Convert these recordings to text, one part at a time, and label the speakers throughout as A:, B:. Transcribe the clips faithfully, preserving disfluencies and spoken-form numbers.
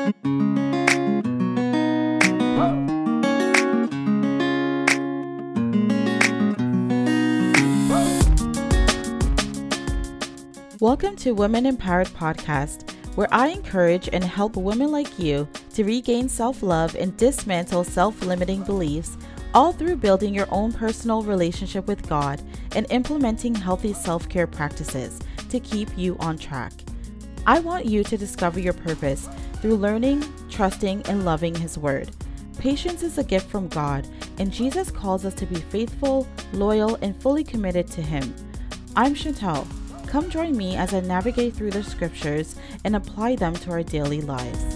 A: Welcome to Women Empowered Podcast, where I encourage and help women like you to regain self-love and dismantle self-limiting beliefs, all through building your own personal relationship with God and implementing healthy self-care practices to keep you on track. I want you to discover your purpose through learning, trusting, and loving His Word. Patience is a gift from God, and Jesus calls us to be faithful, loyal, and fully committed to Him. I'm Chantel. Come join me as I navigate through the scriptures and apply them to our daily lives.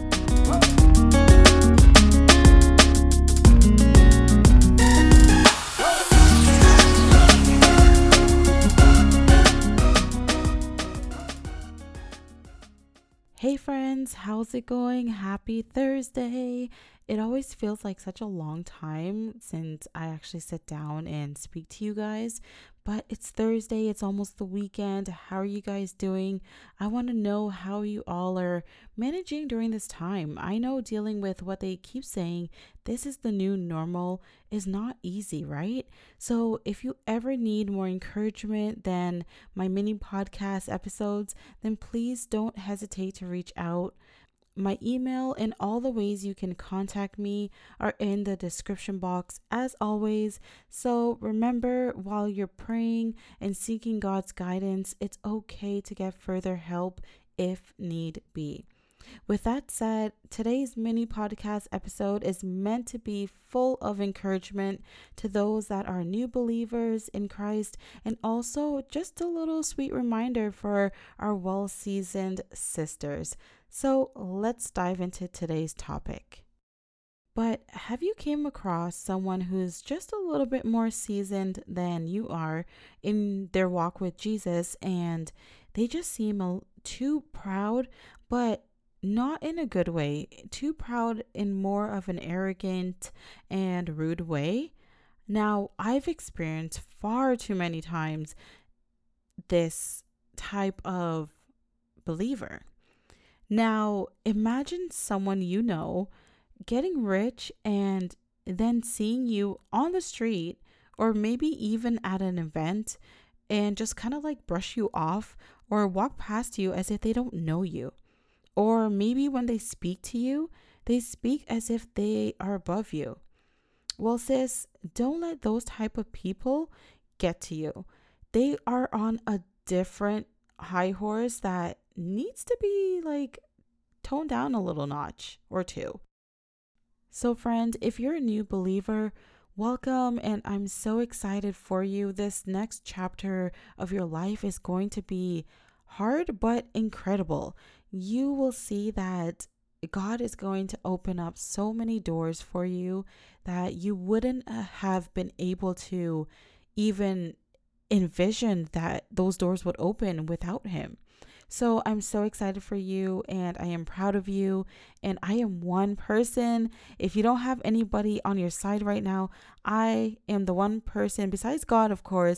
A: Hey friends, how's it going? Happy Thursday. It always feels like such a long time since I actually sit down and speak to you guys, but it's Thursday, it's almost the weekend. How are you guys doing? I want to know how you all are managing during this time. I know dealing with what they keep saying, this is the new normal, is not easy, right? So if you ever need more encouragement than my mini podcast episodes, then please don't hesitate to reach out. My email and all the ways you can contact me are in the description box as always. So remember, while you're praying and seeking God's guidance, it's okay to get further help if need be. With that said, today's mini podcast episode is meant to be full of encouragement to those that are new believers in Christ, and also just a little sweet reminder for our well-seasoned sisters. So let's dive into today's topic. But have you came across someone who's just a little bit more seasoned than you are in their walk with Jesus, and they just seem a, too proud, but not in a good way, too proud in more of an arrogant and rude way? Now, I've experienced far too many times this type of believer. Now, imagine someone you know getting rich and then seeing you on the street or maybe even at an event and just kind of like brush you off or walk past you as if they don't know you. Or maybe when they speak to you, they speak as if they are above you. Well, sis, don't let those type of people get to you. They are on a different high horse that needs to be like toned down a little notch or two. So friend, if you're a new believer, welcome, and I'm so excited for you. This next chapter of your life is going to be hard but incredible. You will see that God is going to open up so many doors for you that you wouldn't have been able to even envision that those doors would open without Him. So I'm so excited for you, and I am proud of you, and I am one person. If you don't have anybody on your side right now, I am the one person, besides God, of course,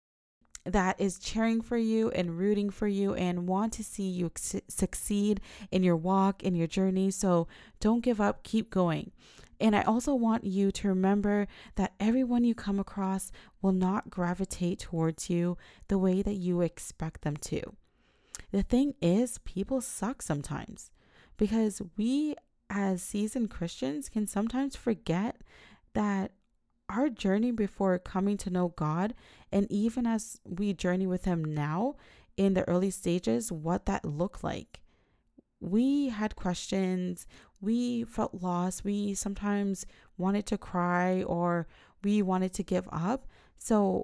A: that is cheering for you and rooting for you and want to see you su- succeed in your walk, in your journey. So don't give up, keep going. And I also want you to remember that everyone you come across will not gravitate towards you the way that you expect them to. The thing is, people suck sometimes, because we as seasoned Christians can sometimes forget that our journey before coming to know God, and even as we journey with Him now in the early stages, what that looked like. We had questions, we felt lost, we sometimes wanted to cry, or we wanted to give up. So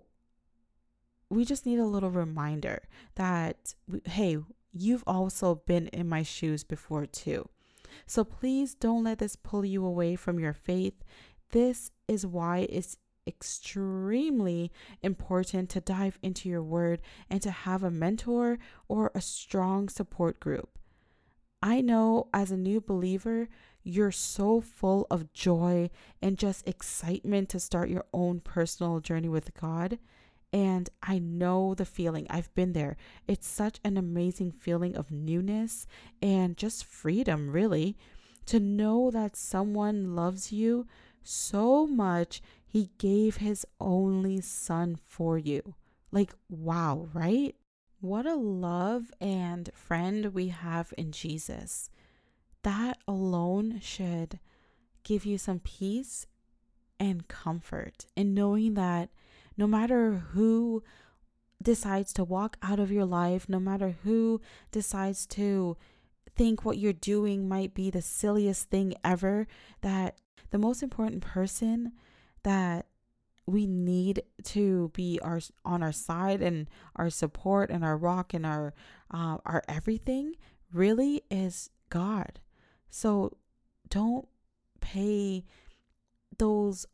A: we just need a little reminder that, hey, you've also been in my shoes before too. So please don't let this pull you away from your faith. This is why it's extremely important to dive into your word and to have a mentor or a strong support group. I know as a new believer, you're so full of joy and just excitement to start your own personal journey with God. And I know the feeling. I've been there. It's such an amazing feeling of newness and just freedom, really. To know that someone loves you so much, he gave his only son for you. Like, wow, right? What a love and friend we have in Jesus. That alone should give you some peace and comfort in knowing that no matter who decides to walk out of your life, no matter who decides to think what you're doing might be the silliest thing ever, that the most important person that we need to be our on our side and our support and our rock and our uh, our everything really is God. So don't pay those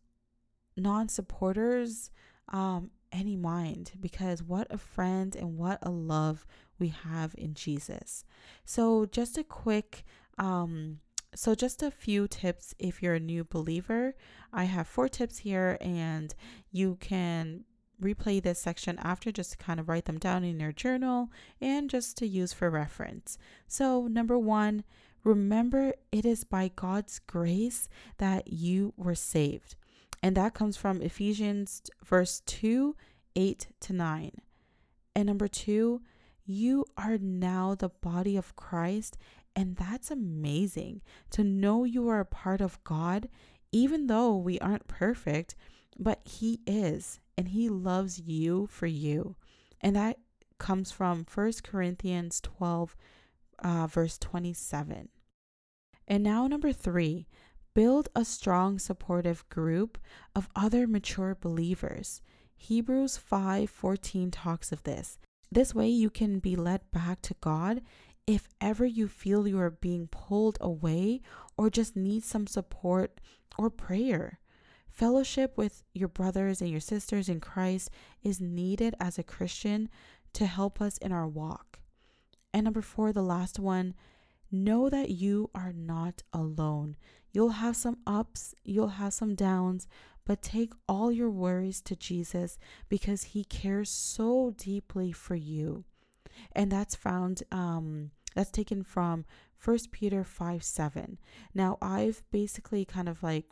A: non-supporters um any mind, because what a friend and what a love we have in Jesus. So just a quick um so just a few tips if you're a new believer. I have four tips here, and you can replay this section after just to kind of write them down in your journal and just to use for reference. So number one, remember it is by God's grace that you were saved. And that comes from Ephesians verse two, eight to nine. And number two, you are now the body of Christ. And that's amazing to know you are a part of God, even though we aren't perfect, but He is, and He loves you for you. And that comes from First Corinthians twelve, uh, verse twenty-seven. And now, number three, build a strong, supportive group of other mature believers. Hebrews five fourteen talks of this. This way you can be led back to God if ever you feel you are being pulled away or just need some support or prayer. Fellowship with your brothers and your sisters in Christ is needed as a Christian to help us in our walk. And number four, the last one, know that you are not alone. You'll have some ups, you'll have some downs, but take all your worries to Jesus because He cares so deeply for you. And that's found, um, that's taken from First Peter five seven. Now, I've basically kind of like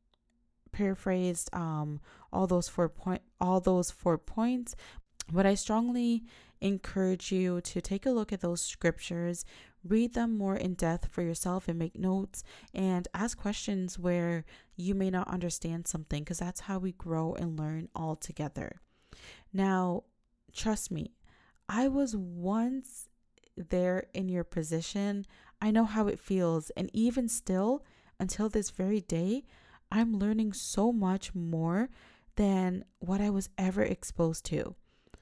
A: paraphrased um, all those four point, all those four points, but I strongly encourage you to take a look at those scriptures, read them more in depth for yourself and make notes and ask questions where you may not understand something, because that's how we grow and learn all together. Now, trust me, I was once there in your position. I know how it feels. And even still, until this very day, I'm learning so much more than what I was ever exposed to.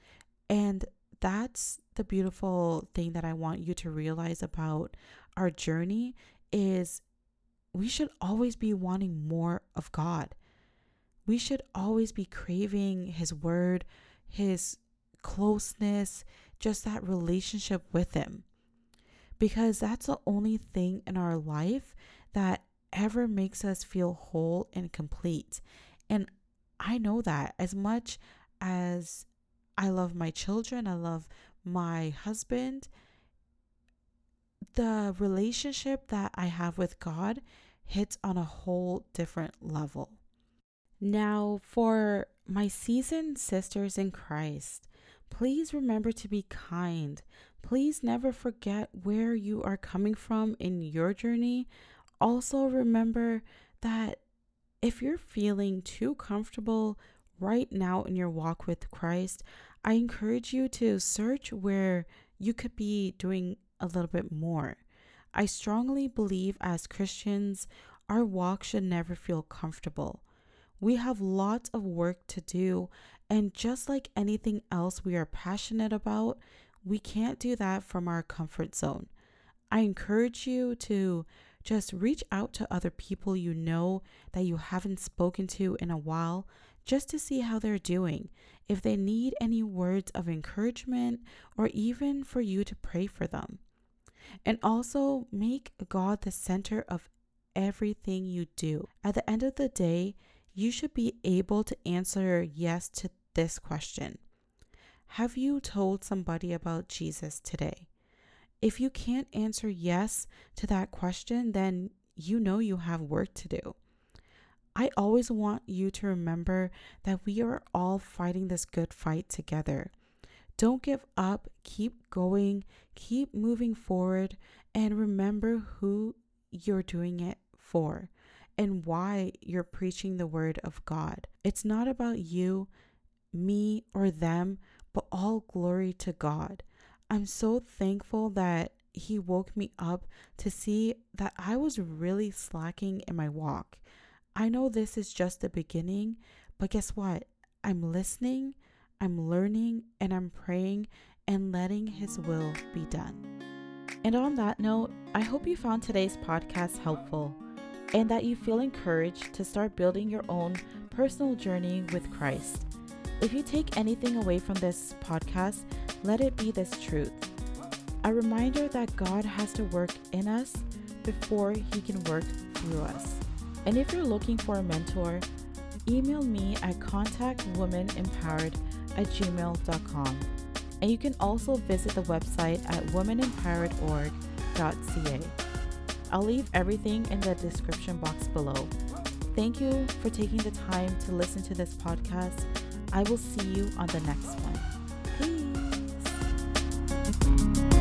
A: And that's the beautiful thing that I want you to realize about our journey is we should always be wanting more of God. We should always be craving His word, His closeness, just that relationship with Him. Because that's the only thing in our life that ever makes us feel whole and complete. And I know that as much as I love my children, I love my husband, the relationship that I have with God hits on a whole different level. Now, for my seasoned sisters in Christ, please remember to be kind. Please never forget where you are coming from in your journey. Also, remember that if you're feeling too comfortable right now in your walk with Christ, I encourage you to search where you could be doing a little bit more. I strongly believe as Christians, our walk should never feel comfortable. We have lots of work to do, and just like anything else we are passionate about, we can't do that from our comfort zone. I encourage you to just reach out to other people you know that you haven't spoken to in a while, just to see how they're doing, if they need any words of encouragement, or even for you to pray for them. And also make God the center of everything you do. At the end of the day, you should be able to answer yes to this question. Have you told somebody about Jesus today? If you can't answer yes to that question, then you know you have work to do. I always want you to remember that we are all fighting this good fight together. Don't give up, keep going, keep moving forward, and remember who you're doing it for and why you're preaching the word of God. It's not about you, me, or them, but all glory to God. I'm so thankful that He woke me up to see that I was really slacking in my walk. I know this is just the beginning, but guess what? I'm listening, I'm learning, and I'm praying and letting His will be done. And on that note, I hope you found today's podcast helpful and that you feel encouraged to start building your own personal journey with Christ. If you take anything away from this podcast, let it be this truth. A reminder that God has to work in us before He can work through us. And if you're looking for a mentor, email me at contact women empowered at gmail dot com. And you can also visit the website at women empowered org dot c a. I'll leave everything in the description box below. Thank you for taking the time to listen to this podcast. I will see you on the next one. Peace.